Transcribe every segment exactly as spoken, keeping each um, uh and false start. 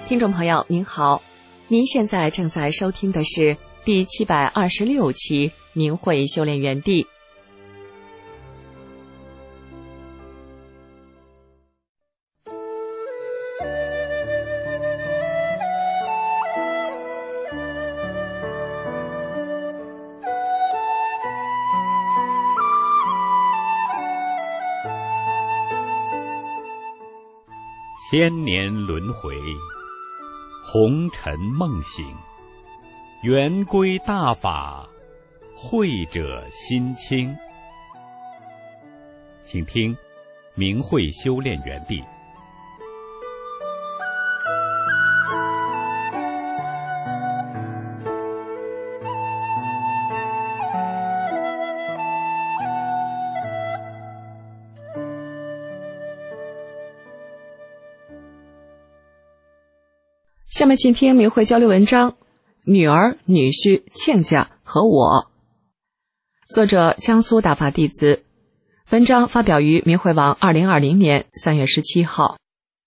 听众朋友您好，您现在正在收听的是第七百二十六期明慧修炼园地。 千年轮回，红尘梦醒，圆归大法，慧者心清。请听明慧修炼园地。 下面请听明慧交流文章：女儿、女婿、亲家和我。作者江苏大法弟子。文章发表于明慧网二零二零年三月十七号。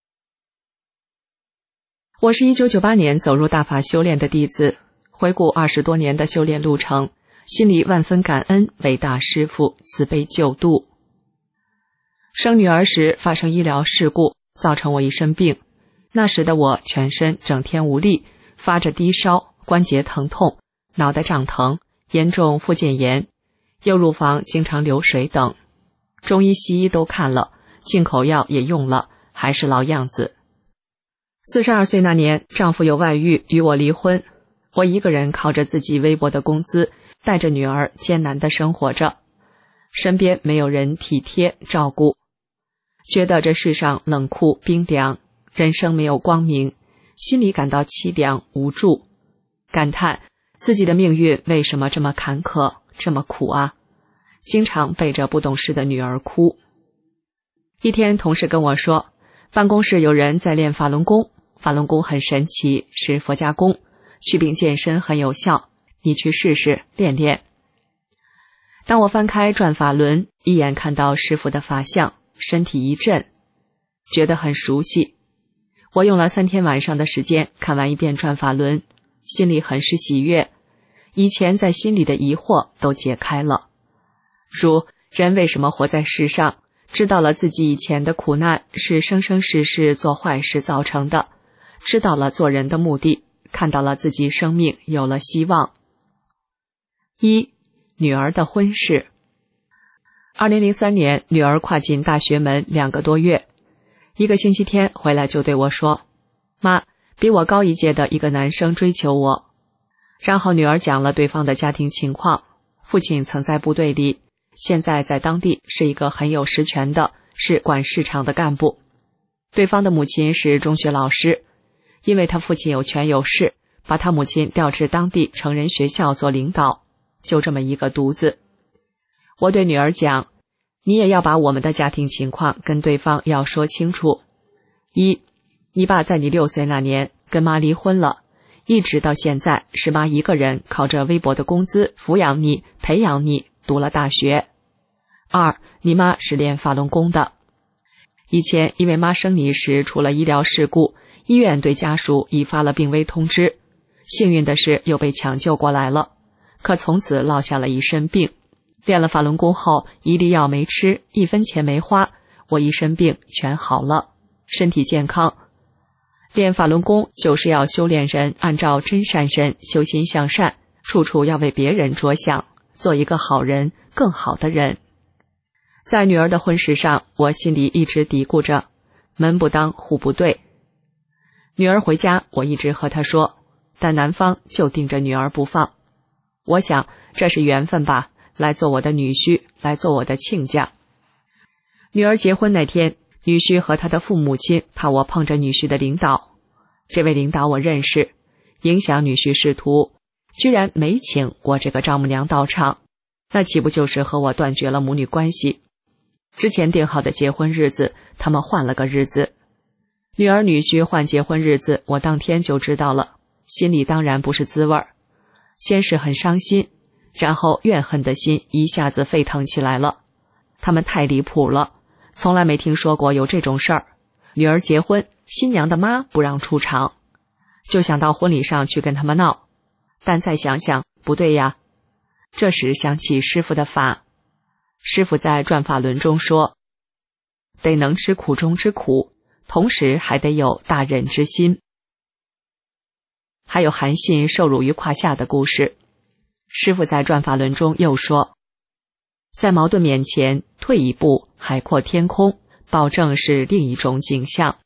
我是一九九八年走入大法修炼的弟子，回顾二十多年的修炼路程，心里万分感恩伟大师父慈悲救度。生女儿时发生医疗事故，造成我一身病。那时的我全身整天无力，发着低烧，关节疼痛，脑袋胀疼，严重附件炎，右乳房经常流水等。中医西医都看了，进口药也用了，还是老样子。四十二岁那年，丈夫有外遇，与我离婚，我一个人靠着自己微薄的工资，带着女儿艰难地生活着，身边没有人体贴照顾，觉得这世上冷酷冰凉，人生没有光明，心里感到凄凉无助，感叹自己的命运为什么这么坎坷，这么苦啊！经常背着不懂事的女儿哭。一天，同事跟我说，办公室有人在练法轮功，法轮功很神奇，是佛家功，祛病健身很有效，你去试试练练。当我翻开转法轮，一眼看到师父的法相，身体一震，觉得很熟悉。我用了三天晚上的时间看完一遍转法轮，心里很是喜悦，以前在心里的疑惑都解开了。如人为什么活在世上，知道了自己以前的苦难是生生世世做坏事造成的，知道了做人的目的，看到了自己生命有了希望。一、女儿的婚事。二零零三年，女儿跨进大学门两个多月，一个星期天回来就对我说，妈，比我高一届的一个男生追求我。然后女儿讲了对方的家庭情况，父亲曾在部队里，现在在当地是一个很有实权的，是管市场的干部。对方的母亲是中学老师，因为他父亲有权有势，把他母亲调至当地成人学校做领导，就这么一个独子。我对女儿讲，你也要把我们的家庭情况跟对方要说清楚。一，你爸在你六岁那年跟妈离婚了，一直到现在是妈一个人靠着微薄的工资抚养你，培养你，读了大学。二，你妈是练法轮功的，以前因为妈生你时出了医疗事故，医院对家属已发了病危通知，幸运的是又被抢救过来了，可从此落下了一身病。练了法轮功后，一粒药没吃，一分钱没花，我一身病全好了，身体健康。练法轮功就是要修炼人按照真善身修心向善，处处要为别人着想，做一个好人，更好的人。在女儿的婚事上，我心里一直嘀咕着，门不当户不对。女儿回家，我一直和她说，但男方就盯着女儿不放。我想这是缘分吧，来做我的女婿，来做我的亲家。女儿结婚那天，女婿和他的父母亲怕我碰着女婿的领导，这位领导我认识，影响女婿仕途，居然没请我这个丈母娘到场，那岂不就是和我断绝了母女关系？之前定好的结婚日子，他们换了个日子。女儿女婿换结婚日子，我当天就知道了，心里当然不是滋味儿。先是很伤心，然后怨恨的心一下子沸腾起来了。他们太离谱了，从来没听说过有这种事儿。女儿结婚，新娘的妈不让出场， 就想到婚礼上去跟他们闹，但再想想，不对呀。这时想起师父的法，师父在转法轮中说，得能吃苦中之苦，同时还得有大忍之心。还有韩信受辱于胯下的故事，师父在转法轮中又说，在矛盾面前退一步，海阔天空，保证是另一种景象。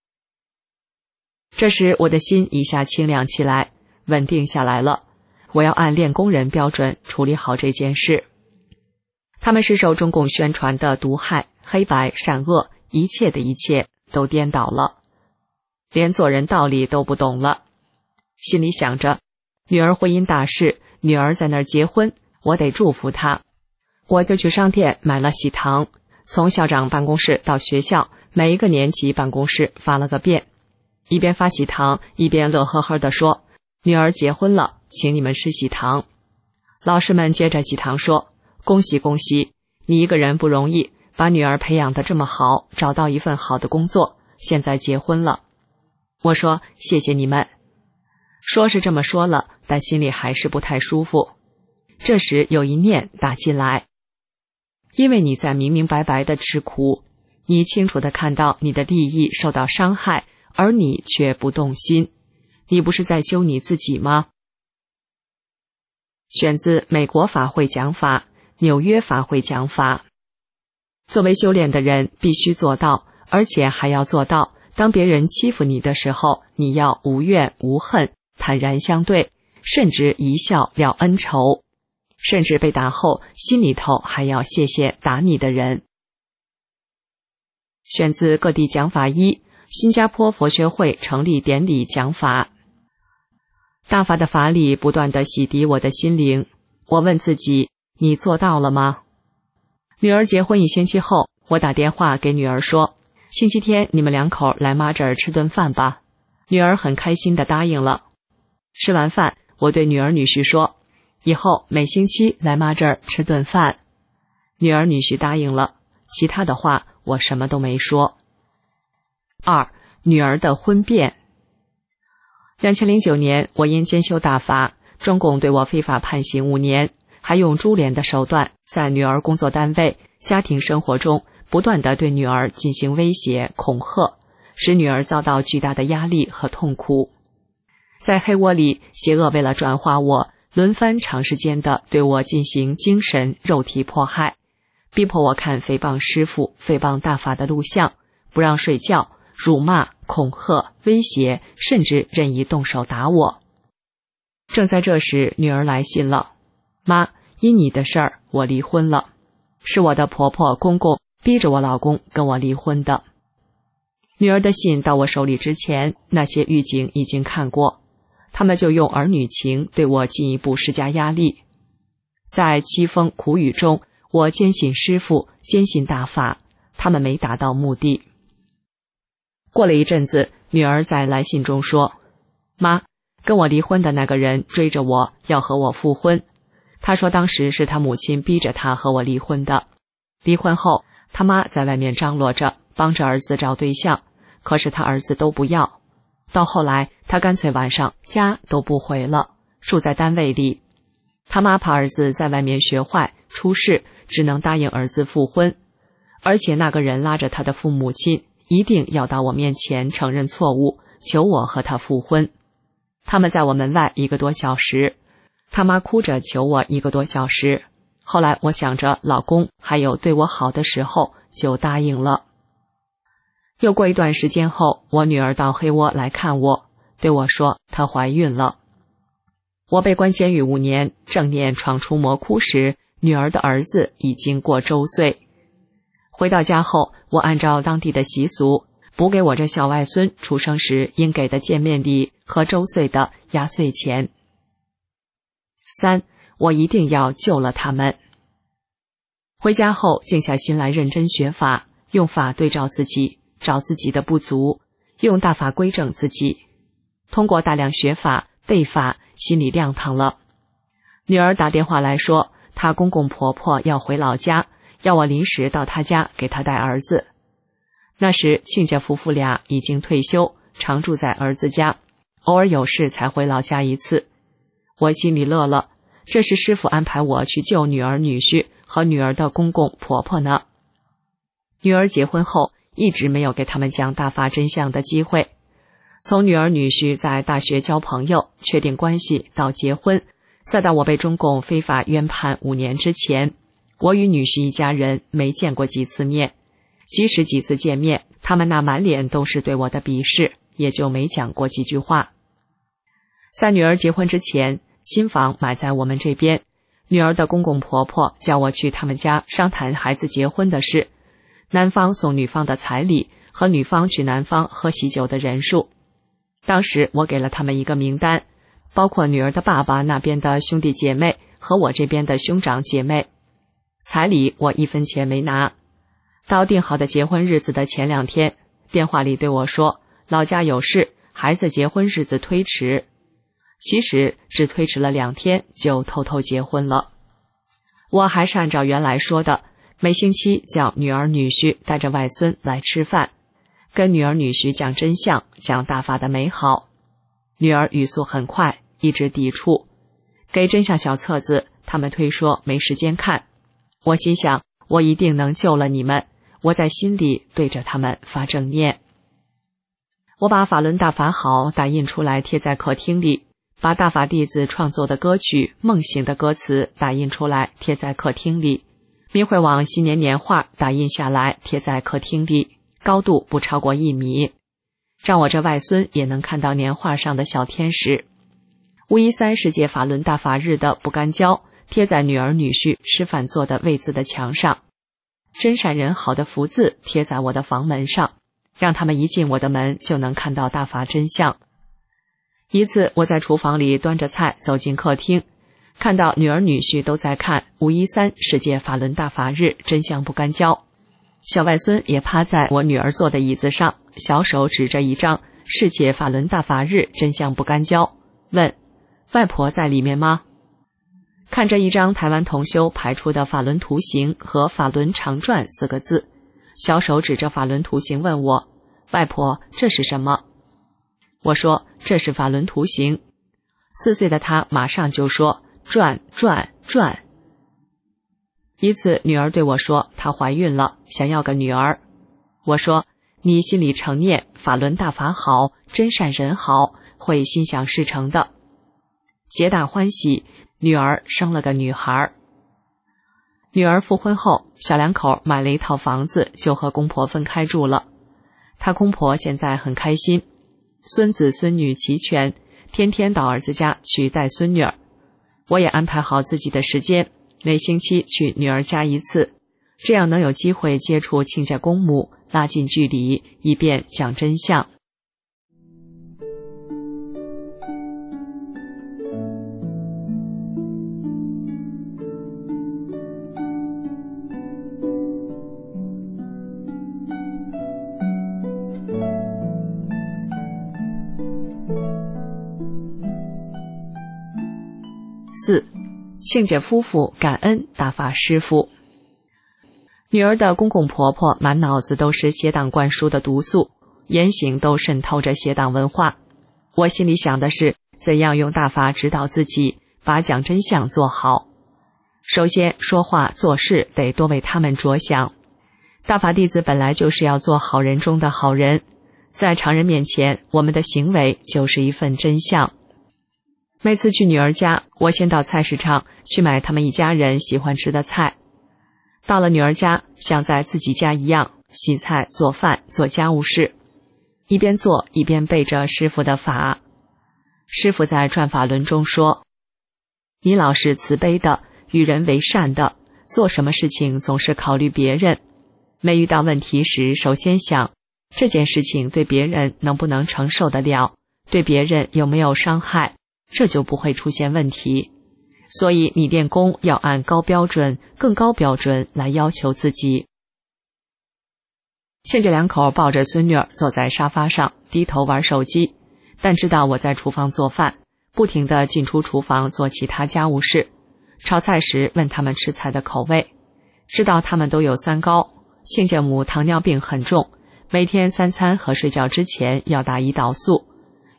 这时我的心一下清凉起来，稳定下来了。我要按练功人标准处理好这件事。他们是受中共宣传的毒害，黑白善恶，一切的一切都颠倒了，连做人道理都不懂了。心里想着，女儿婚姻大事，女儿在那儿结婚，我得祝福她。我就去商店买了喜糖，从校长办公室到学校，每一个年级办公室发了个遍，一边发喜糖，一边乐呵呵地说，女儿结婚了，请你们吃喜糖。老师们接着喜糖说，恭喜恭喜，你一个人不容易，把女儿培养得这么好，找到一份好的工作，现在结婚了。我说谢谢你们。说是这么说了，但心里还是不太舒服。这时有一念打进来，因为你在明明白白的吃苦，你清楚地看到你的利益受到伤害，而你却不动心，你不是在修你自己吗？选自美国法会讲法，纽约法会讲法。作为修炼的人必须做到，而且还要做到，当别人欺负你的时候，你要无怨无恨，坦然相对，甚至一笑了恩仇，甚至被打后心里头还要谢谢打你的人。选自各地讲法一，新加坡佛学会成立典礼讲法。大法的法理不断地洗涤我的心灵，我问自己，你做到了吗？女儿结婚一星期后，我打电话给女儿说，星期天你们两口来妈这儿吃顿饭吧。女儿很开心地答应了。吃完饭，我对女儿女婿说，以后每星期来妈这儿吃顿饭。女儿女婿答应了，其他的话我什么都没说。二，女儿的婚变。二零零九年，我因兼修大法，中共对我非法判刑五年，还用株连的手段，在女儿工作单位、家庭生活中不断地对女儿进行威胁、恐吓，使女儿遭到巨大的压力和痛苦。在黑窝里，邪恶为了转化我，轮番长时间地对我进行精神、肉体迫害，逼迫我看诽谤师父、诽谤大法的录像，不让睡觉，辱骂、恐吓、威胁，甚至任意动手打我。正在这时，女儿来信了，妈，因你的事儿，我离婚了，是我的婆婆公公逼着我老公跟我离婚的。女儿的信到我手里之前，那些狱警已经看过，他们就用儿女情对我进一步施加压力。在凄风苦雨中，我坚信师父，坚信大法，他们没达到目的。过了一阵子，女儿在来信中说，妈，跟我离婚的那个人追着我要和我复婚，他说当时是他母亲逼着他和我离婚的，离婚后他妈在外面张罗着帮着儿子找对象，可是他儿子都不要，到后来他干脆晚上家都不回了，住在单位里。他妈怕儿子在外面学坏出事，只能答应儿子复婚，而且那个人拉着他的父母亲一定要到我面前承认错误，求我和他复婚。他们在我门外一个多小时，他妈哭着求我一个多小时，后来我想着老公还有对我好的时候，就答应了。又过一段时间后，我女儿到黑窝来看我，对我说她怀孕了。我被关监狱五年，正念闯出魔窟时，女儿的儿子已经过周岁。回到家后，我按照当地的习俗，补给我这小外孙出生时应给的见面礼和周岁的压岁钱。三，我一定要救了他们。回家后，静下心来认真学法，用法对照自己，找自己的不足，用大法规正自己。通过大量学法、背法，心里亮堂了。女儿打电话来说，她公公婆婆要回老家，要我临时到她家给她带儿子。那时亲家夫妇俩已经退休，常住在儿子家， 偶尔有事才回老家一次。我心里乐了，这是师父安排我去救女儿女婿和女儿的公公婆婆呢。女儿结婚后一直没有给他们讲大法真相的机会，从女儿女婿在大学交朋友确定关系到结婚，再到我被中共非法冤判五年之前，我与女婿一家人没见过几次面，即使几次见面，他们那满脸都是对我的鄙视，也就没讲过几句话。在女儿结婚之前，新房买在我们这边，女儿的公公婆婆叫我去他们家商谈孩子结婚的事，男方送女方的彩礼和女方去男方喝喜酒的人数。当时我给了他们一个名单，包括女儿的爸爸那边的兄弟姐妹和我这边的兄长姐妹。彩礼我一分钱没拿。到定好的结婚日子的前两天，电话里对我说，老家有事，孩子结婚日子推迟。其实只推迟了两天就偷偷结婚了。我还是按照原来说的，每星期叫女儿女婿带着外孙来吃饭，跟女儿女婿讲真相，讲大法的美好。女儿语速很快，一直抵触。给真相小册子，他们推说没时间看。我心想，我一定能救了你们，我在心里对着他们发正念。我把法轮大法好打印出来贴在客厅里，把大法弟子创作的歌曲《梦醒》的歌词打印出来贴在客厅里，明慧网新年年画打印下来贴在客厅里，高度不超过一米，让我这外孙也能看到年画上的小天使。五一三世界法轮大法日的不干胶贴在女儿女婿吃饭坐的位子的墙上，真善人好的福字贴在我的房门上，让他们一进我的门就能看到大法真相。一次我在厨房里端着菜走进客厅，看到女儿女婿都在看五一三世界法轮大法日真相不干胶。小外孙也趴在我女儿坐的椅子上，小手指着一张世界法轮大法日真相不干胶，问外婆在里面吗？看着一张台湾同修排出的法轮图形和法轮常转四个字，小手指着法轮图形问我，外婆这是什么？我说这是法轮图形。四岁的他马上就说转转转。一次女儿对我说她怀孕了，想要个女儿。我说你心里诚念法轮大法好，真善人好，会心想事成的。皆大欢喜，女儿生了个女孩。女儿复婚后，小两口买了一套房子，就和公婆分开住了。她公婆现在很开心，孙子孙女齐全，天天到儿子家去带孙女儿。我也安排好自己的时间，每星期去女儿家一次，这样能有机会接触亲家公母，拉近距离，以便讲真相。四，庆姐夫妇感恩大法师父。女儿的公公婆婆满脑子都是邪党灌输的毒素，言行都渗透着邪党文化。我心里想的是，怎样用大法指导自己，把讲真相做好。首先，说话做事得多为他们着想。大法弟子本来就是要做好人中的好人，在常人面前，我们的行为就是一份真相。每次去女儿家，我先到菜市场去买他们一家人喜欢吃的菜。到了女儿家，像在自己家一样，洗菜、做饭、做家务事，一边做一边背着师父的法。师父在转法轮中说，你老是慈悲的，与人为善的，做什么事情总是考虑别人。没遇到问题时，首先想这件事情对别人能不能承受得了，对别人有没有伤害，这就不会出现问题。所以你练功要按高标准、更高标准来要求自己。亲家两口抱着孙女儿坐在沙发上，低头玩手机，但知道我在厨房做饭，不停地进出厨房做其他家务事。炒菜时问他们吃菜的口味，知道他们都有三高，亲家母糖尿病很重，每天三餐和睡觉之前要打胰岛素。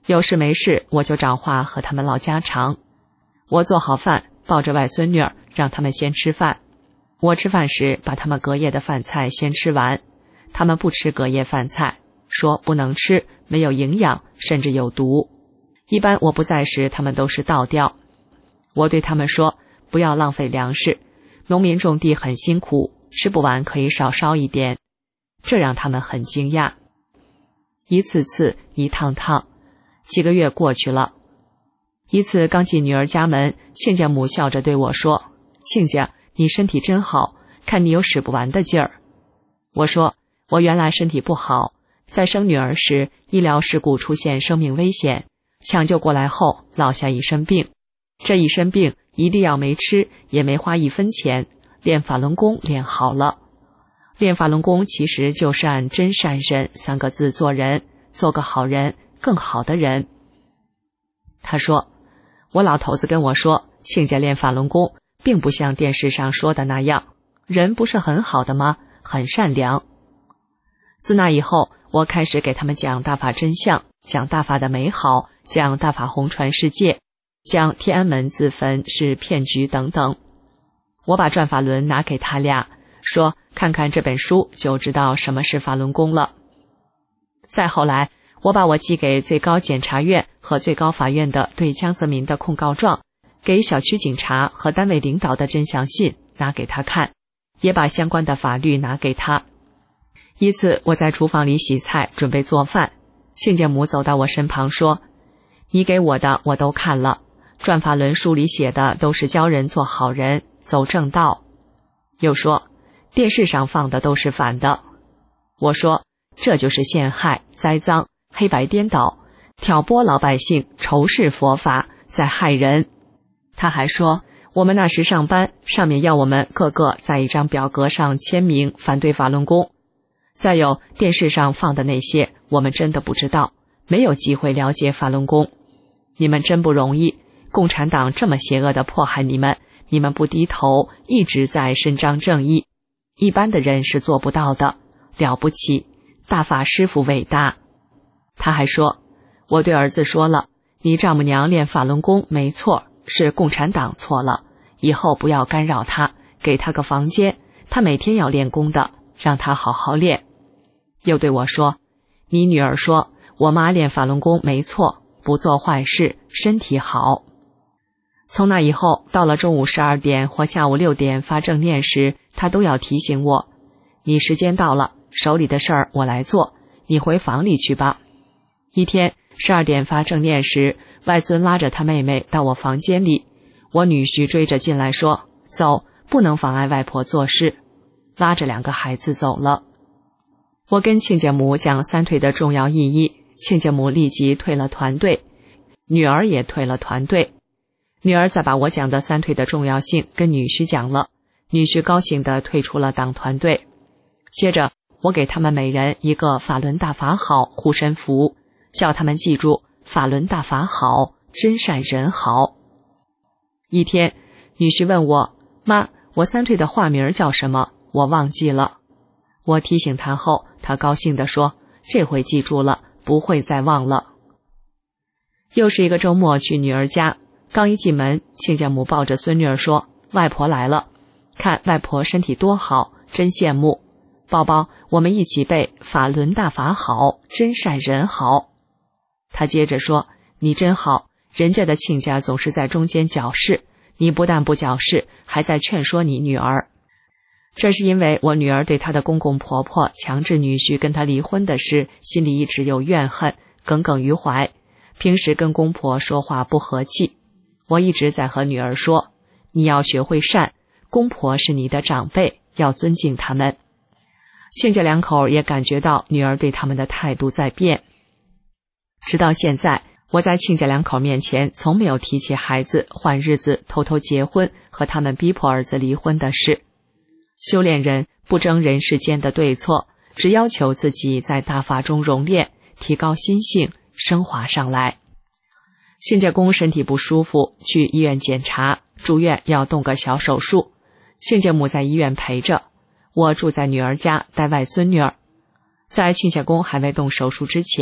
有事没事我就找话和他们唠家常。我做好饭，抱着外孙女儿，让他们先吃饭。我吃饭时把他们隔夜的饭菜先吃完，他们不吃隔夜饭菜，说不能吃，没有营养，甚至有毒。一般我不在时，他们都是倒掉。我对他们说，不要浪费粮食，农民种地很辛苦，吃不完可以少烧一点。这让他们很惊讶。一次次，一趟趟，几个月过去了。一次刚进女儿家门，亲家母笑着对我说，亲家，你身体真好，看你有使不完的劲儿。我说，我原来身体不好，在生女儿时医疗事故出现生命危险，抢救过来后落下一身病。这一身病一粒药没吃，也没花一分钱，练法轮功练好了。练法轮功其实就是按真善忍三个字做人，做个好人，更好的人。他说，我老头子跟我说，亲家练法轮功并不像电视上说的那样，人不是很好的吗？很善良。自那以后，我开始给他们讲大法真相，讲大法的美好，讲大法红传世界，讲天安门自焚是骗局等等。我把转法轮拿给他俩，说看看这本书就知道什么是法轮功了。再后来，我把我寄给最高检察院和最高法院的对江泽民的控告状，给小区警察和单位领导的真相信拿给他看，也把相关的法律拿给他。一次我在厨房里洗菜准备做饭，亲家母走到我身旁说，你给我的我都看了，转法轮书里写的都是教人做好人，走正道。又说电视上放的都是反的。我说这就是陷害、栽赃、黑白颠倒，挑拨老百姓仇视佛法，在害人。他还说，我们那时上班，上面要我们个个在一张表格上签名反对法轮功。再有电视上放的那些，我们真的不知道，没有机会了解法轮功。你们真不容易，共产党这么邪恶地迫害你们，你们不低头，一直在伸张正义，一般的人是做不到的，了不起，大法师父伟大。他还说，我对儿子说了，你丈母娘练法轮功没错，是共产党错了，以后不要干扰他，给他个房间，他每天要练功的，让他好好练。又对我说，你女儿说我妈练法轮功没错，不做坏事，身体好。从那以后，到了中午十二点或下午六点发正念时，他都要提醒我，你时间到了，手里的事儿我来做，你回房里去吧。一天十二点发正念时，外孙拉着他妹妹到我房间里，我女婿追着进来说，走，不能妨碍外婆做事，拉着两个孩子走了。我跟亲家母讲三退的重要意义，亲家母立即退了团队，女儿也退了团队。女儿再把我讲的三退的重要性跟女婿讲了，女婿高兴地退出了党团队。接着我给他们每人一个法轮大法好护身符，叫他们记住法轮大法好，真善人好。一天女婿问我，妈，我三退的化名叫什么？我忘记了。我提醒他后，他高兴地说，这回记住了，不会再忘了。又是一个周末去女儿家，刚一进门，亲家母抱着孙女儿说，外婆来了，看外婆身体多好，真羡慕。宝宝，我们一起背法轮大法好，真善人好。他接着说，你真好，人家的亲家总是在中间搅事，你不但不搅事，还在劝说你女儿。这是因为我女儿对她的公公婆婆强制女婿跟她离婚的事，心里一直有怨恨，耿耿于怀，平时跟公婆说话不和气。我一直在和女儿说，你要学会善，公婆是你的长辈，要尊敬他们。亲家两口也感觉到女儿对他们的态度在变。直到现在，我在亲家两口面前从没有提起孩子换日子、偷偷结婚和他们逼迫儿子离婚的事。修炼人不争人世间的对错，只要求自己在大法中熔炼，提高心性，升华上来。亲家公身体不舒服，去医院检查，住院要动个小手术，亲家母在医院陪着，我住在女儿家带外孙女儿。在亲家公还未动手术之前，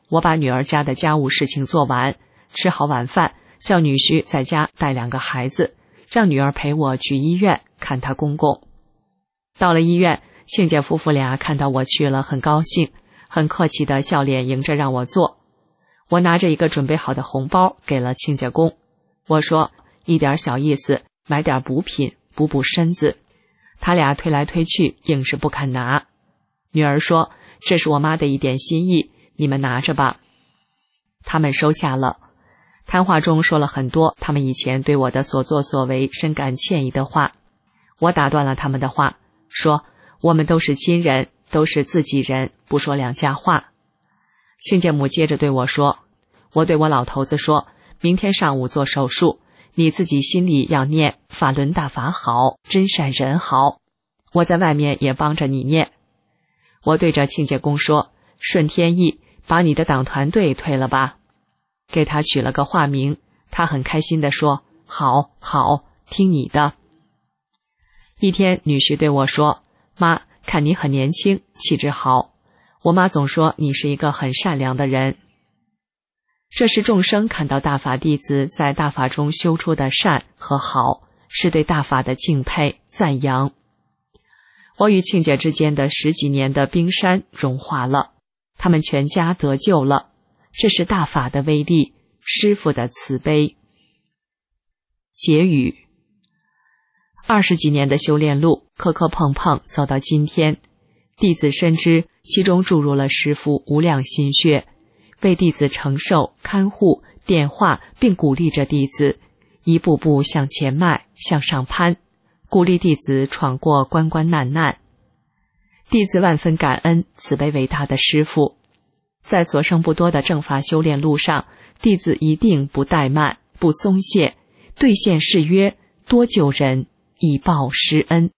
我把女儿家的家务事情做完，吃好晚饭，叫女婿在家带两个孩子，让女儿陪我去医院看她公公。到了医院，亲家夫妇俩看到我去了，很高兴，很客气的笑脸迎着让我坐。我拿着一个准备好的红包给了亲家公，我说一点小意思，买点补品补补身子。他俩推来推去，硬是不肯拿。女儿说，这是我妈的一点心意，你们拿着吧。他们收下了。谈话中说了很多他们以前对我的所作所为深感歉意的话。我打断了他们的话，说我们都是亲人，都是自己人，不说两家话。亲家母接着对我说，我对我老头子说，明天上午做手术，你自己心里要念法轮大法好，真善人好，我在外面也帮着你念。我对着亲家公说，顺天意，把你的党团队退了吧，给他取了个化名。他很开心地说，好好，听你的。一天，女婿对我说，妈，看你很年轻，气质好，我妈总说你是一个很善良的人。这是众生看到大法弟子在大法中修出的善和好，是对大法的敬佩赞扬。我与亲家之间的十几年的冰山融化了，他们全家得救了，这是大法的威力，师父的慈悲。结语：二十几年的修炼路，磕磕碰碰走到今天，弟子深知其中注入了师父无量心血，为弟子承受、看护、点化，并鼓励着弟子一步步向前迈，向上攀，鼓励弟子闯过关关难难。弟子万分感恩慈悲伟大的师父，在所剩不多的正法修炼路上，弟子一定不怠慢，不松懈，兑现誓约，多救人，以报师恩。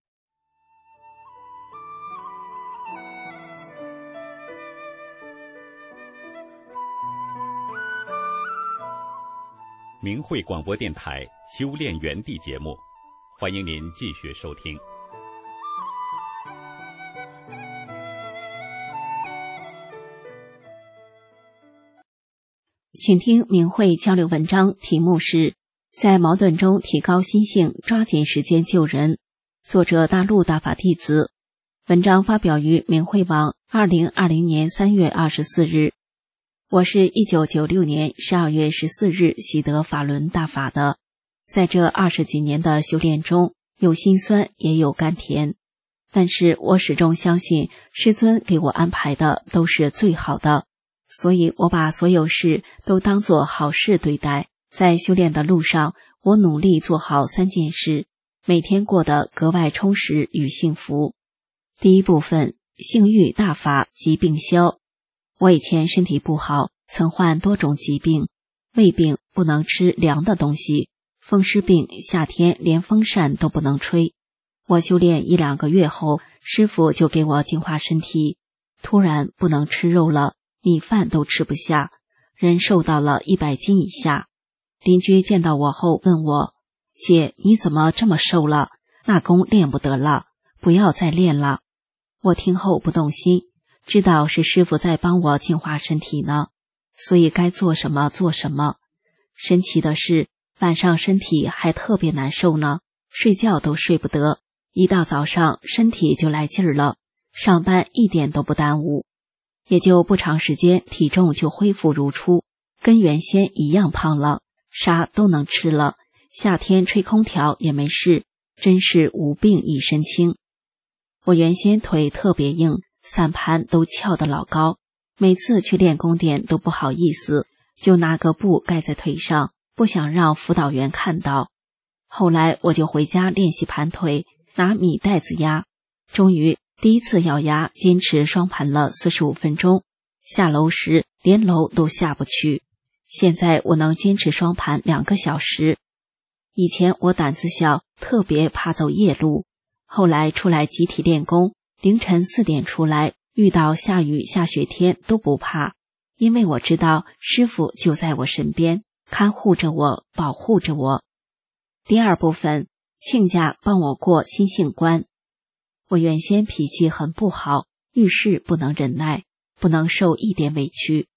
明慧广播电台修炼园地节目，欢迎您继续收听。 请听明慧交流文章，题目是在矛盾中提高心性，抓紧时间救人。作者大陆大法弟子。文章发表于明慧网，二零二零年三月二十四日。我是一九九六年十二月十四日习得法轮大法的，在这二十几年的修炼中，有辛酸也有甘甜，但是我始终相信师尊给我安排的都是最好的，所以我把所有事都当作好事对待。在修炼的路上，我努力做好三件事，每天过得格外充实与幸福。第一部分，性欲大法疾病消。我以前身体不好，曾患多种疾病，胃病不能吃凉的东西，风湿病夏天连风扇都不能吹。我修炼一两个月后，师父就给我净化身体，突然不能吃肉了，米饭都吃不下，人瘦到了一百斤以下。邻居见到我后问我，姐，你怎么这么瘦了？那功练不得了，不要再练了。我听后不动心，知道是师父在帮我净化身体呢，所以该做什么做什么。神奇的是，晚上身体还特别难受呢，睡觉都睡不得，一到早上身体就来劲儿了，上班一点都不耽误。也就不长时间，体重就恢复如初，跟原先一样胖了，啥都能吃了，夏天吹空调也没事，真是无病一身轻。我原先腿特别硬，散盘都翘得老高，每次去练功点都不好意思，就拿个布盖在腿上，不想让辅导员看到。后来我就回家练习盘腿，拿米袋子压，终于第一次咬牙坚持双盘了四十五分钟，下楼时连楼都下不去。现在我能坚持双盘两个小时。以前我胆子小，特别怕走夜路，后来出来集体练功，凌晨四点出来，遇到下雨下雪天都不怕，因为我知道师父就在我身边，看护着我，保护着我。第二部分，亲家帮我过心性关。我原先脾气很不好，遇事不能忍耐，不能受一点委屈，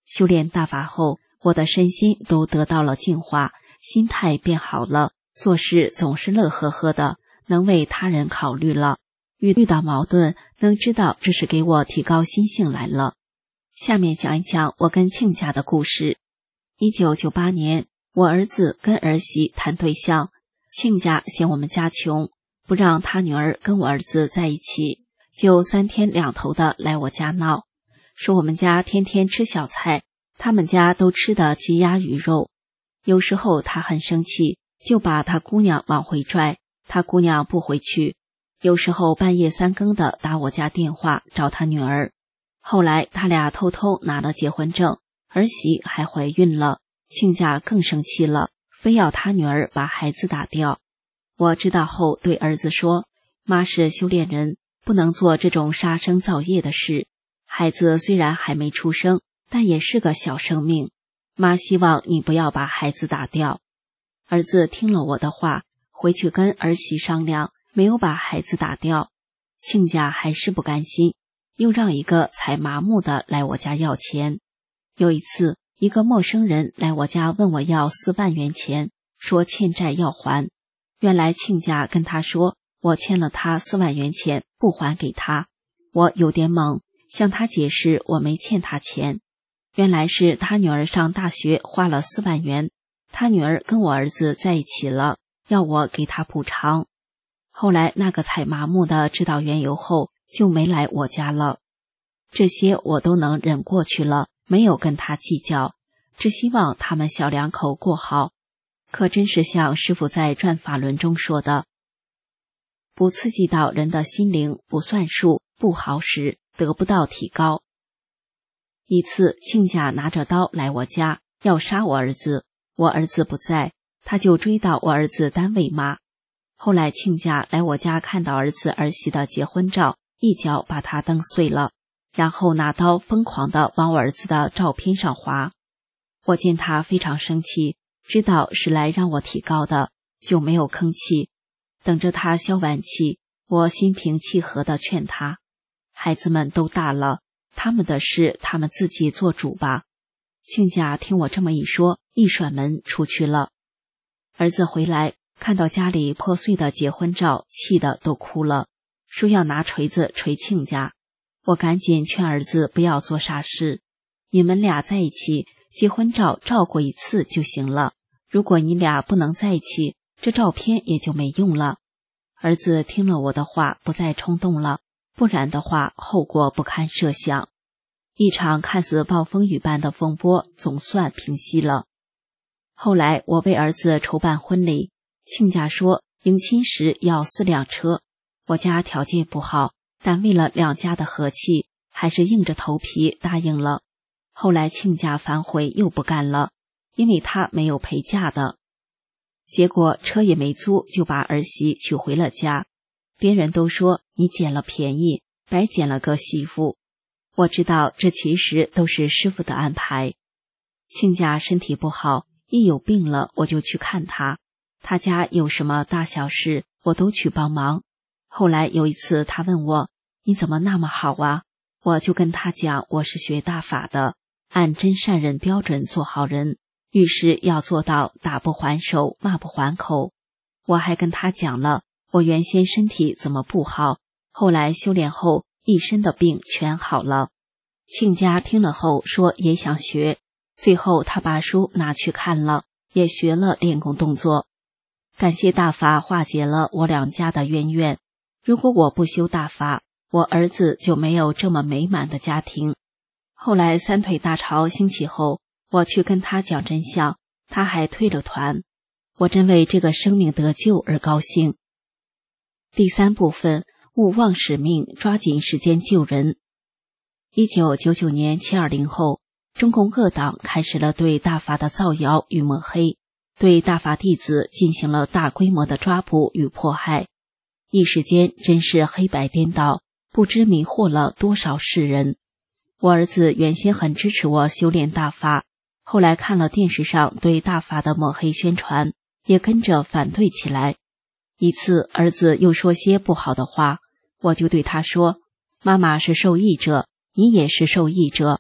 修炼大法后，我的身心都得到了净化，心态变好了，做事总是乐呵呵的，能为他人考虑了。遇遇到矛盾，能知道这是给我提高心性来了。下面讲一讲我跟亲家的故事。一九九八年，我儿子跟儿媳谈对象，亲家嫌我们家穷，不让他女儿跟我儿子在一起，就三天两头的来我家闹，说我们家天天吃小菜，他们家都吃的鸡鸭鱼肉。有时候他很生气，就把他姑娘往回拽，他姑娘不回去。有时候半夜三更的打我家电话找他女儿。后来他俩偷偷拿了结婚证，儿媳还怀孕了，亲家更生气了，非要他女儿把孩子打掉。我知道后对儿子说，妈是修炼人，不能做这种杀生造业的事。孩子虽然还没出生，但也是个小生命，妈希望你不要把孩子打掉。儿子听了我的话，回去跟儿媳商量，没有把孩子打掉。亲家还是不甘心，又让一个采麻木的来我家要钱。有一次，一个陌生人来我家问我要四万元钱，说欠债要还。原来亲家跟他说，我欠了他四万元钱，不还给他。我有点懵，向他解释我没欠他钱。原来是他女儿上大学花了四万元，他女儿跟我儿子在一起了，要我给他补偿。后来那个采麻木的知道缘由后，就没来我家了。这些我都能忍过去了，没有跟他计较，只希望他们小两口过好。可真是像师父在转法轮中说的，不刺激到人的心灵，不算数，不好使，得不到提高。一次，亲家拿着刀来我家，要杀我儿子，我儿子不在，他就追到我儿子单位骂。后来亲家来我家看到儿子儿媳的结婚照，一脚把他蹬碎了，然后拿刀疯狂地往我儿子的照片上划。我见他非常生气，知道是来让我提高的，就没有吭气。等着他消完气，我心平气和地劝他，孩子们都大了，他们的事他们自己做主吧。亲家听我这么一说，一甩门出去了。儿子回来看到家里破碎的结婚照，气得都哭了，说要拿锤子捶亲家。我赶紧劝儿子不要做傻事，你们俩在一起，结婚照照过一次就行了，如果你俩不能在一起，这照片也就没用了。儿子听了我的话，不再冲动了，不然的话后果不堪设想。一场看似暴风雨般的风波总算平息了。后来我为儿子筹办婚礼，亲家说迎亲时要四辆车，我家条件不好，但为了两家的和气，还是硬着头皮答应了。后来亲家反悔又不干了，因为他没有陪嫁的。结果车也没租，就把儿媳娶回了家。别人都说你捡了便宜，白捡了个媳妇。我知道这其实都是师父的安排。亲家身体不好，一有病了我就去看他，他家有什么大小事我都去帮忙。后来有一次他问我，你怎么那么好啊？我就跟他讲，我是学大法的，按真善人标准做好人，遇事要做到打不还手，骂不还口。我还跟他讲了我原先身体怎么不好，后来修炼后一身的病全好了。亲家听了后说也想学，最后他把书拿去看了，也学了练功动作。感谢大法化解了我两家的冤怨，如果我不修大法，我儿子就没有这么美满的家庭。后来三腿大潮兴起后，我去跟他讲真相，他还退了团。我真为这个生命得救而高兴。第三部分，勿忘使命，抓紧时间救人。一九九九年七二零后，中共恶党开始了对大法的造谣与抹黑，对大法弟子进行了大规模的抓捕与迫害。一时间真是黑白颠倒，不知迷惑了多少世人。我儿子原先很支持我修炼大法，后来看了电视上对大法的抹黑宣传，也跟着反对起来。一次儿子又说些不好的话，我就对他说，妈妈是受益者，你也是受益者，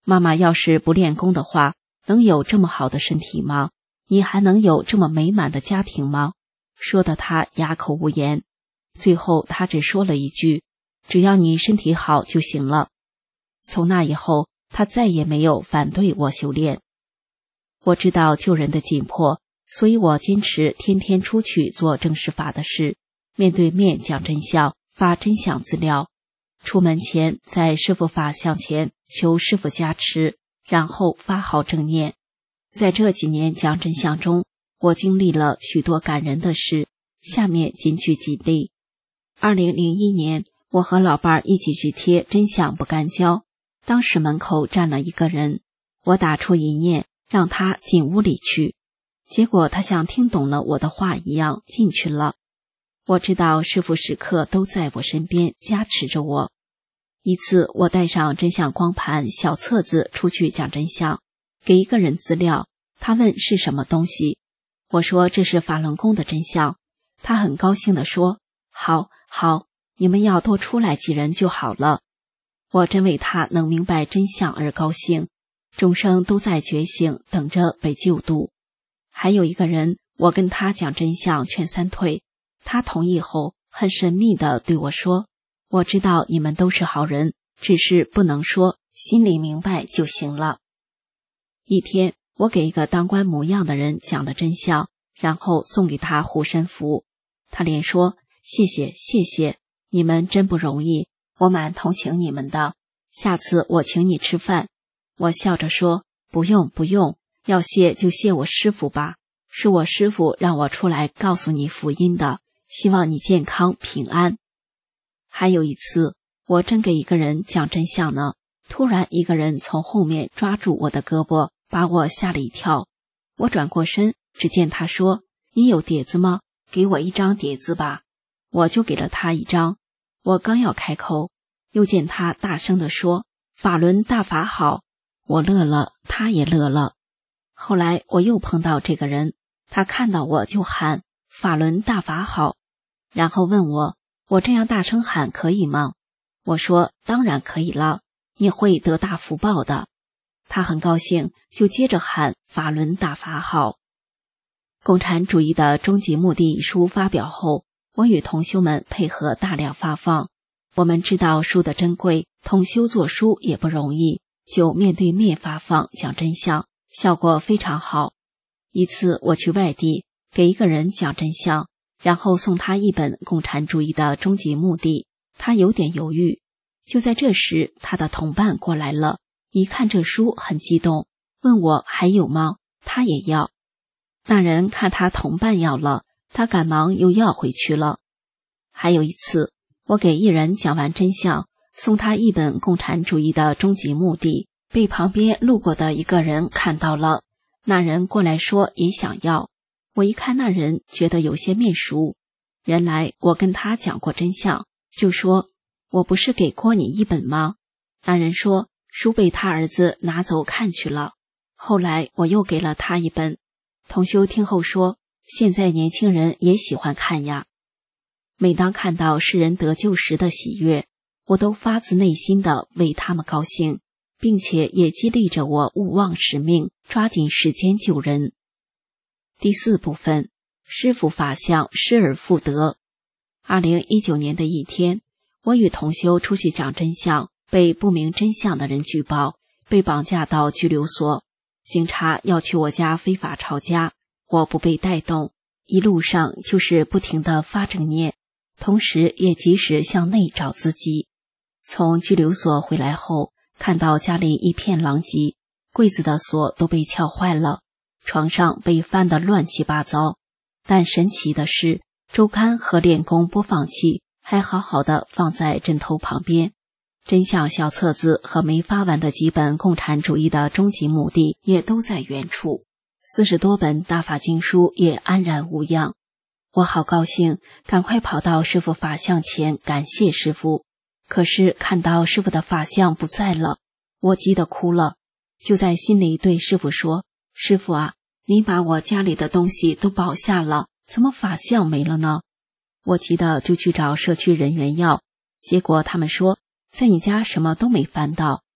妈妈要是不练功的话，能有这么好的身体吗？你还能有这么美满的家庭吗？说得他哑口无言。最后他只说了一句，只要你身体好就行了。从那以后，他再也没有反对我修炼。我知道救人的紧迫，所以我坚持天天出去做正式法的事，面对面讲真相，发真相资料。出门前在师父法像前求师父加持，然后发好正念。在这几年讲真相中，我经历了许多感人的事，下面仅举几例。二零零一年，我和老伴儿一起去贴真相不干胶，当时门口站了一个人，我打出一念，让他进屋里去，结果他像听懂了我的话一样进去了。我知道师父时刻都在我身边加持着我。一次我带上真相光盘小册子出去讲真相，给一个人资料，他问是什么东西，我说这是法轮功的真相，他很高兴地说，好好，你们要多出来几人就好了。我真为他能明白真相而高兴，众生都在觉醒，等着被救度。还有一个人，我跟他讲真相劝三退，他同意后很神秘地对我说，我知道你们都是好人，只是不能说，心里明白就行了。一天，我给一个当官模样的人讲了真相，然后送给他护身符，他连说谢谢谢谢，你们真不容易，我蛮同情你们的，下次我请你吃饭。我笑着说，不用不用，要谢就谢我师父吧，是我师父让我出来告诉你福音的，希望你健康平安。还有一次，我正给一个人讲真相呢，突然一个人从后面抓住我的胳膊，把我吓了一跳。我转过身，只见他说，你有碟子吗？给我一张碟子吧。我就给了他一张。我刚要开口，又见他大声地说，法轮大法好。我乐了，他也乐了。后来我又碰到这个人，他看到我就喊法轮大法好，然后问我，我这样大声喊可以吗？我说当然可以了，你会得大福报的。他很高兴，就接着喊法轮大法好。共产主义的终极目的一书发表后，我与同修们配合大量发放。我们知道书的珍贵，同修做书也不容易，就面对面发放讲真相，效果非常好。一次我去外地给一个人讲真相，然后送他一本共产主义的终极目的，他有点犹豫。就在这时，他的同伴过来了，一看这书很激动，问我还有吗？他也要。那人看他同伴要了，他赶忙又要回去了。还有一次，我给一人讲完真相，送他一本共产主义的终极目的，被旁边路过的一个人看到了，那人过来说也想要。我一看那人觉得有些面熟，原来我跟他讲过真相，就说我不是给过你一本吗？那人说书被他儿子拿走看去了。后来我又给了他一本。同修听后说，现在年轻人也喜欢看呀。每当看到世人得救时的喜悦，我都发自内心的为他们高兴，并且也激励着我勿忘使命，抓紧时间救人。第四部分，师父法相失而复得。二零一九年的一天，我与同修出去讲真相，被不明真相的人举报，被绑架到拘留所。警察要去我家非法抄家，我不被带动，一路上就是不停地发正念，同时也及时向内找自己。从拘留所回来后，看到家里一片狼藉，柜子的锁都被撬坏了，床上被翻得乱七八糟。但神奇的是，周刊和练功播放器还好好的放在枕头旁边。真相小册子和没发完的几本共产主义的终极目的也都在原处，四十多本大法经书也安然无恙。我好高兴，赶快跑到师父法像前感谢师父。可是看到师父的法像不在了，我急得哭了，就在心里对师父说，师父啊，你把我家里的东西都保下了，怎么法像没了呢？我急得就去找社区人员要，结果他们说在你家什么都没翻到。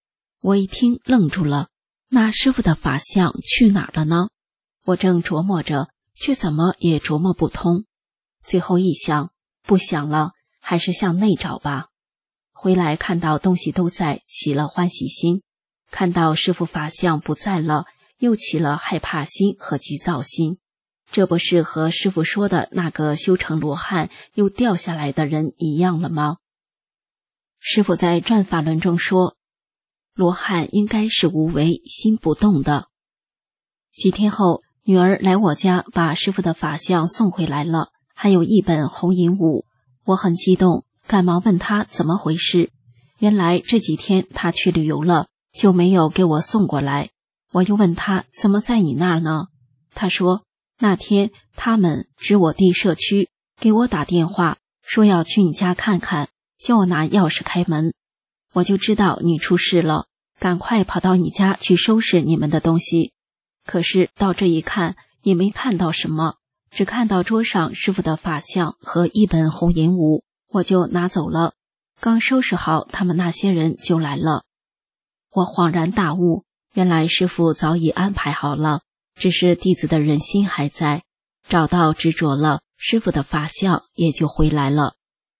我一听愣住了，那师傅的法相去哪儿了呢？我正琢磨着，却怎么也琢磨不通。最后一想，不想了，还是向内找吧。回来看到东西都在，起了欢喜心；看到师傅法相不在了，又起了害怕心和急躁心。这不是和师傅说的那个修成罗汉又掉下来的人一样了吗？师傅在转法轮中说，罗汉应该是无为，心不动的。几天后，女儿来我家把师傅的法相送回来了，还有一本红银武。我很激动，赶忙问他怎么回事。原来这几天他去旅游了，就没有给我送过来。我又问他怎么在你那儿呢？他说那天他们指我弟社区给我打电话，说要去你家看看，叫我拿钥匙开门。我就知道你出事了，赶快跑到你家去收拾你们的东西。可是到这一看，也没看到什么，只看到桌上师傅的法相和一本红银武，我就拿走了。刚收拾好，他们那些人就来了。我恍然大悟，原来师傅早已安排好了，只是弟子的人心还在，找到执着了，师傅的法相也就回来了。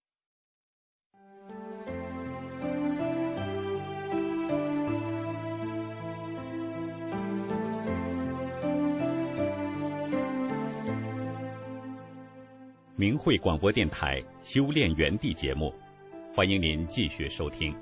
明慧广播电台修炼园地节目，欢迎您继续收听。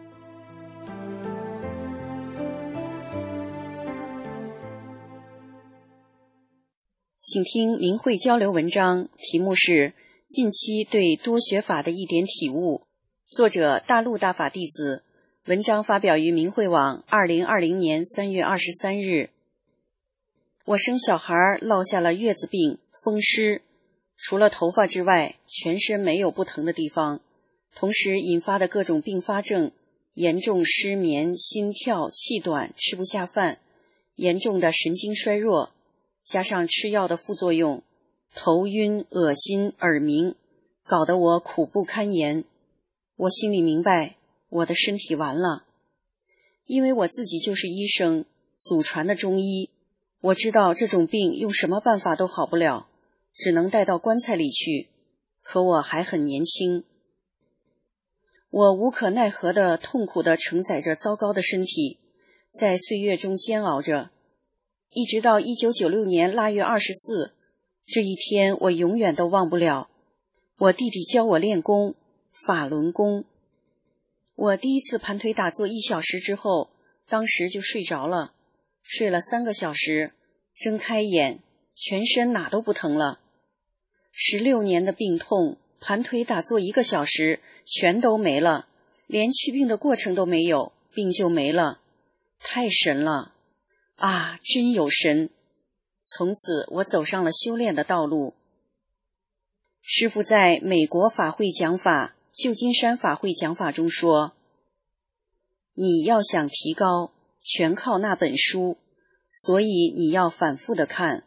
请听明慧交流文章，题目是近期对多学法的一点体悟，作者大陆大法弟子，文章发表于明慧网二零二零年三月二十三日。我生小孩落下了月子病、风湿，除了头发之外，全身没有不疼的地方，同时引发的各种并发症，严重失眠、心跳、气短、吃不下饭，严重的神经衰弱，加上吃药的副作用，头晕、恶心、耳鸣，搞得我苦不堪言。我心里明白，我的身体完了。因为我自己就是医生，祖传的中医，我知道这种病用什么办法都好不了，只能带到棺材里去。可我还很年轻，我无可奈何地痛苦地承载着糟糕的身体，在岁月中煎熬着，一直到一九九六年腊月二十四，这一天我永远都忘不了。我弟弟教我练功，法轮功。我第一次盘腿打坐一小时之后，当时就睡着了，睡了三个小时，睁开眼，全身哪都不疼了。十六年的病痛，盘腿打坐一个小时，全都没了，连去病的过程都没有，病就没了，太神了！啊，真有神！从此我走上了修炼的道路。师父在美国法会讲法、旧金山法会讲法中说，你要想提高，全靠那本书，所以你要反复的看。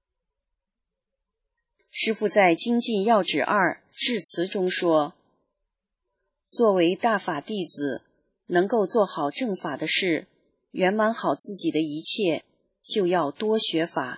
师父在精进要旨二致辞中说，作为大法弟子，能够做好正法的事，圆满好自己的一切，就要多学法。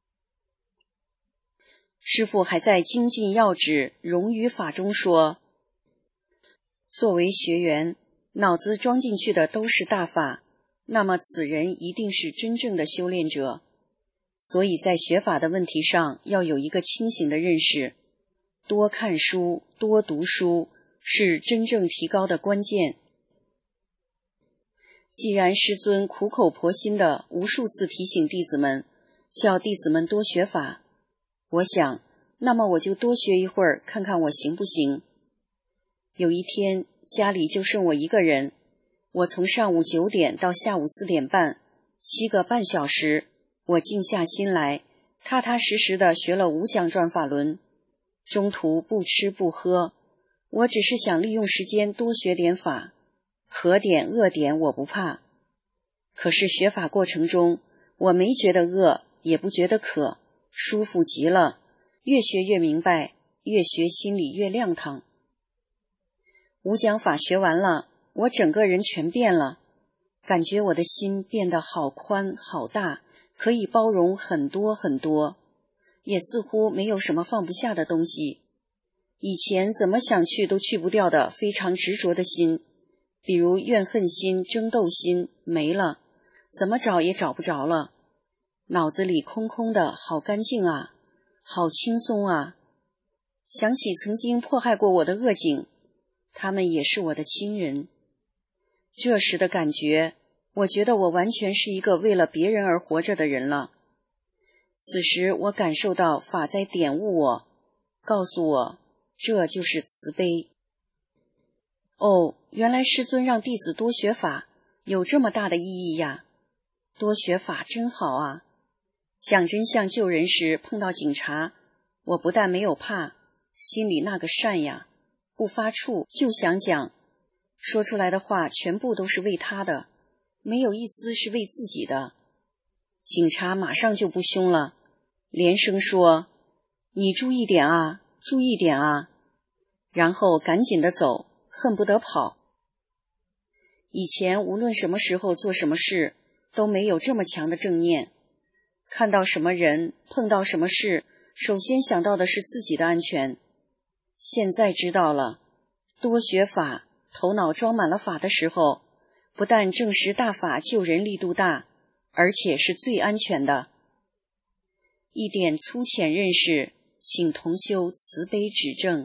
师父还在精进要旨荣誉法中说，作为学员，脑子装进去的都是大法，那么此人一定是真正的修炼者。所以在学法的问题上要有一个清醒的认识，多看书，多读书，是真正提高的关键。既然师尊苦口婆心的无数次提醒弟子们，叫弟子们多学法，我想，那么我就多学一会儿，看看我行不行。有一天，家里就剩我一个人，我从上午九点到下午四点半，七个半小时，我静下心来，踏踏实实地学了五讲转法轮，中途不吃不喝，我只是想利用时间多学点法，渴点饿点我不怕。可是学法过程中，我没觉得饿，也不觉得渴，舒服极了，越学越明白，越学心里越亮堂。五讲法学完了，我整个人全变了， 感觉我的心变得好宽好大，可以包容很多很多，也似乎没有什么放不下的东西。以前怎么想去都去不掉的非常执着的心，比如怨恨心、争斗心没了，怎么找也找不着了。脑子里空空的，好干净啊，好轻松啊。想起曾经迫害过我的恶警，他们也是我的亲人。这时的感觉，我觉得我完全是一个为了别人而活着的人了。此时我感受到法在点悟我，告诉我这就是慈悲。哦，原来师尊让弟子多学法有这么大的意义呀！多学法真好啊！讲真相救人时碰到警察，我不但没有怕，心里那个善呀，不发怵就想讲，说出来的话全部都是为他的，没有一丝是为自己的。警察马上就不凶了，连声说：“你注意点啊，注意点啊！”然后赶紧的走，恨不得跑。以前无论什么时候做什么事，都没有这么强的正念。看到什么人，碰到什么事，首先想到的是自己的安全。现在知道了，多学法，头脑装满了法的时候，不但证实大法救人力度大，而且是最安全的。一点粗浅认识，请同修慈悲指正。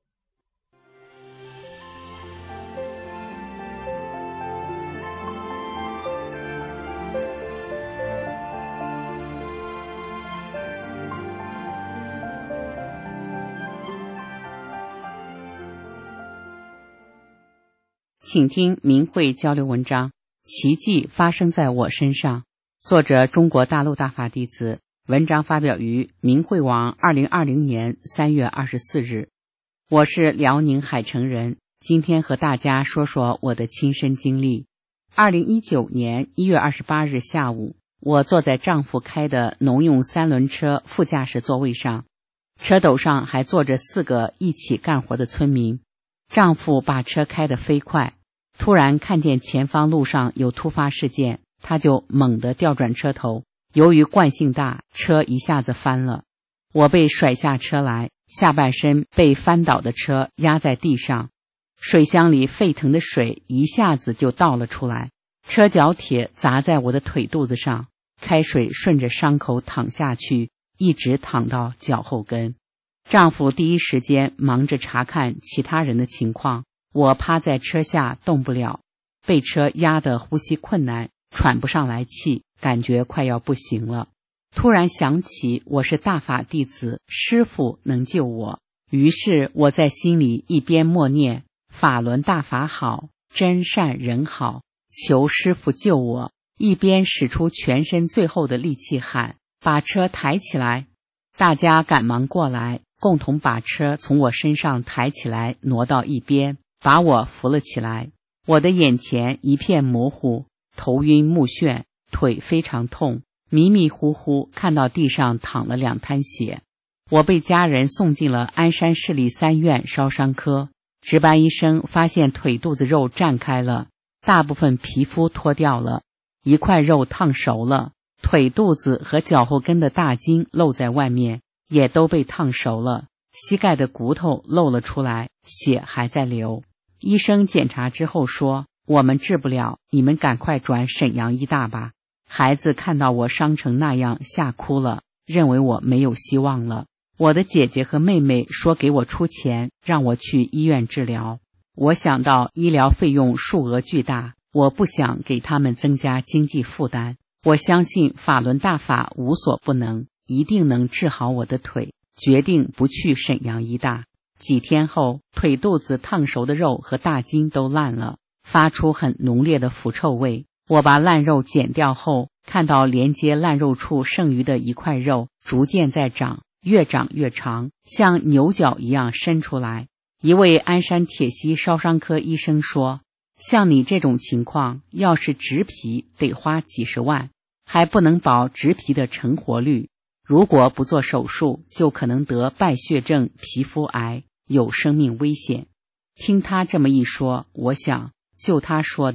请听明慧交流文章《奇迹发生在我身上》，作者中国大陆大法弟子，文章发表于明慧网二零二零年三月二十四日。我是辽宁海城人，今天和大家说说我的亲身经历。二零一九年一月二十八日下午，我坐在丈夫开的农用三轮车副驾驶座位上，车斗上还坐着四个一起干活的村民。丈夫把车开得飞快，突然看见前方路上有突发事件，他就猛地调转车头，由于惯性大，车一下子翻了。我被甩下车来，下半身被翻倒的车压在地上，水箱里沸腾的水一下子就倒了出来，车脚铁砸在我的腿肚子上，开水顺着伤口淌下去，一直淌到脚后跟。丈夫第一时间忙着查看其他人的情况，我趴在车下动不了，被车压得呼吸困难，喘不上来气，感觉快要不行了。突然想起我是大法弟子，师父能救我，于是我在心里一边默念法轮大法好，真善人好，求师父救我，一边使出全身最后的力气喊：把车抬起来！大家赶忙过来，共同把车从我身上抬起来，挪到一边，把我扶了起来。我的眼前一片模糊，头晕目眩，腿非常痛，迷迷糊糊看到地上淌了两滩血。我被家人送进了鞍山市立三院烧伤科，值班医生发现腿肚子肉绽开了，大部分皮肤脱掉了，一块肉烫熟了，腿肚子和脚后跟的大筋露在外面，也都被烫熟了，膝盖的骨头露了出来，血还在流。医生检查之后说，我们治不了，你们赶快转沈阳医大吧。孩子看到我伤成那样吓哭了，认为我没有希望了。我的姐姐和妹妹说给我出钱，让我去医院治疗。我想到医疗费用数额巨大，我不想给他们增加经济负担。我相信法轮大法无所不能，一定能治好我的腿，决定不去沈阳医大。几天后，腿肚子烫熟的肉和大筋都烂了，发出很浓烈的腐臭味。我把烂肉剪掉后，看到连接烂肉处剩余的一块肉逐渐在长，越长越长，像牛角一样伸出来。一位鞍山铁西烧伤科医生说，像你这种情况，要是植皮得花几十万，还不能保植皮的成活率，如果不做手术，就可能得败血症、皮肤癌，有生命危险。听他这么一说，我想就他说的，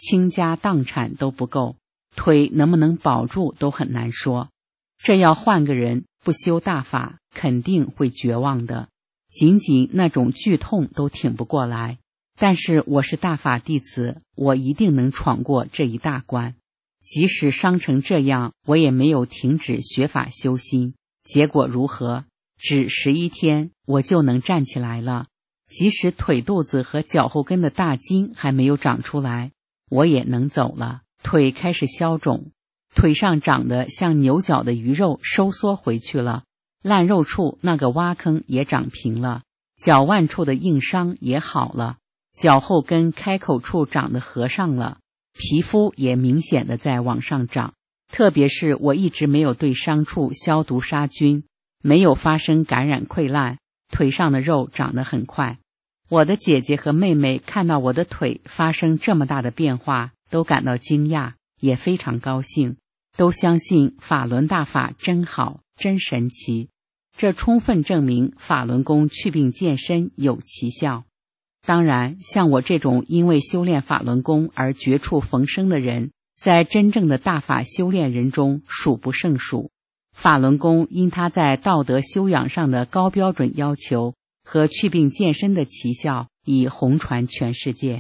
倾家荡产都不够，腿能不能保住都很难说。这要换个人不修大法，肯定会绝望的，仅仅那种剧痛都挺不过来。但是我是大法弟子，我一定能闯过这一大关。即使伤成这样，我也没有停止学法修心。结果如何？只十一天，我就能站起来了。即使腿肚子和脚后跟的大筋还没有长出来，我也能走了。腿开始消肿，腿上长得像牛角的鱼肉收缩回去了，烂肉处那个挖坑也长平了，脚腕处的硬伤也好了，脚后跟开口处长得合上了，皮肤也明显的在往上长。特别是我一直没有对伤处消毒杀菌，没有发生感染溃烂，腿上的肉长得很快。我的姐姐和妹妹看到我的腿发生这么大的变化，都感到惊讶，也非常高兴，都相信法轮大法真好，真神奇。这充分证明法轮功祛病健身有奇效。当然，像我这种因为修炼法轮功而绝处逢生的人，在真正的大法修炼人中数不胜数。法轮功因它在道德修养上的高标准要求和祛病健身的奇效，已红传全世界。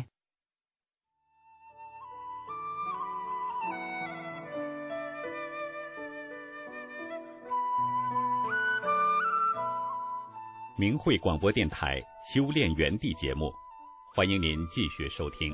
明慧广播电台修炼园地节目，欢迎您继续收听。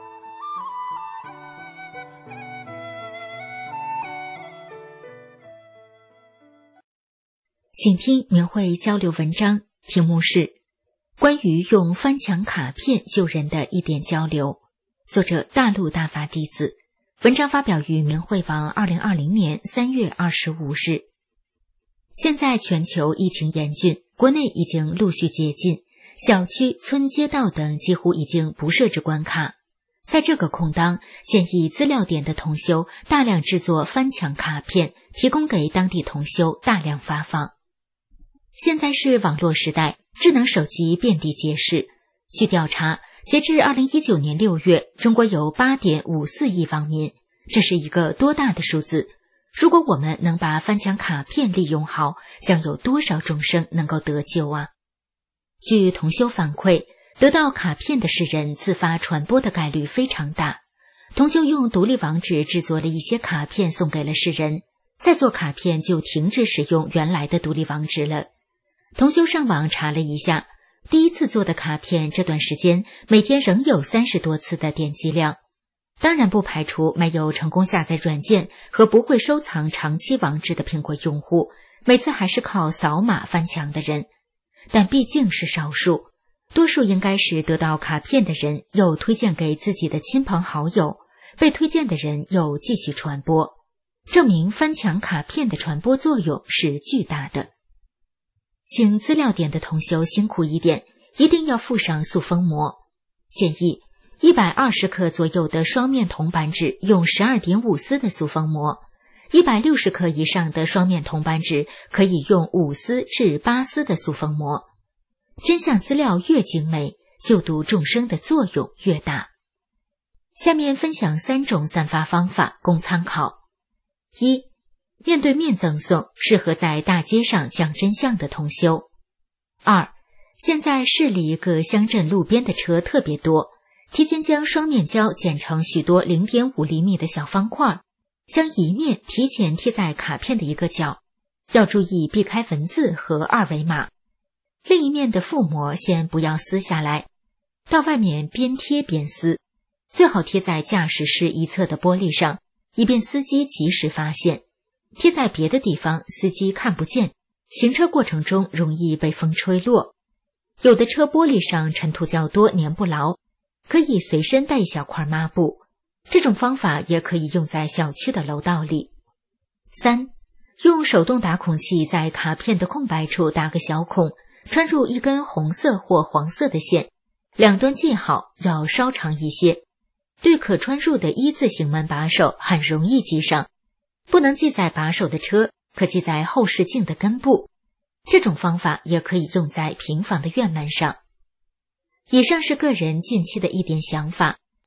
请听明慧交流文章，题目是关于用翻墙卡片救人的一点交流，作者大陆大法弟子，文章发表于明慧网二零二零年三月二十五日。现在全球疫情严峻，国内已经陆续解禁，小区、村、街道等几乎已经不设置关卡。在这个空当，建议资料点的同修大量制作翻墙卡片，提供给当地同修大量发放。现在是网络时代，智能手机遍地皆是。据调查，截至二零一九年六月，中国有 八点五四亿网民，这是一个多大的数字？如果我们能把翻墙卡片利用好，将有多少众生能够得救啊？据同修反馈，得到卡片的世人自发传播的概率非常大。同修用独立网址制作了一些卡片送给了世人，再做卡片就停止使用原来的独立网址了。同修上网查了一下，第一次做的卡片这段时间每天仍有三十多次的点击量。当然不排除没有成功下载软件和不会收藏长期网址的苹果用户，每次还是靠扫码翻墙的人，但毕竟是少数，多数应该是得到卡片的人又推荐给自己的亲朋好友，被推荐的人又继续传播，证明翻墙卡片的传播作用是巨大的。请资料点的同修辛苦一点，一定要附上塑封膜。建议一百二十克左右的双面铜板纸用 十二点五 丝的塑封膜，一百六十克以上的双面铜板纸可以用五丝至八丝的塑封膜。真相资料越精美，救度众生的作用越大。下面分享三种散发方法供参考。一、面对面赠送，适合在大街上讲真相的同修。二、现在市里各乡镇路边的车特别多，提前将双面胶剪成许多 零点五 厘米的小方块，将一面提前贴在卡片的一个角，要注意避开文字和二维码。另一面的覆膜先不要撕下来，到外面边贴边撕，最好贴在驾驶室一侧的玻璃上，以便司机及时发现。贴在别的地方司机看不见，行车过程中容易被风吹落。有的车玻璃上尘土较多，粘不牢，可以随身带一小块抹布，这种方法也可以用在小区的楼道里。三、用手动打孔器在卡片的空白处打个小孔，穿入一根红色或黄色的线，两端系好，要稍长一些。对可穿入的一字形门把手很容易系上，不能系在把手的车，可系在后视镜的根部。这种方法也可以用在平房的院门上。以上是个人近期的一点想法，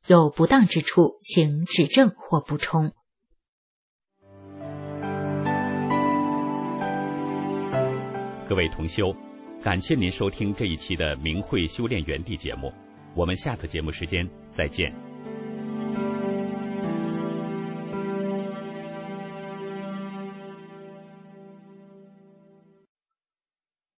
有不当之处，请指正或补充。 各位同修，感谢您收听这一期的明慧修炼园地节目，我们下次节目时间再见。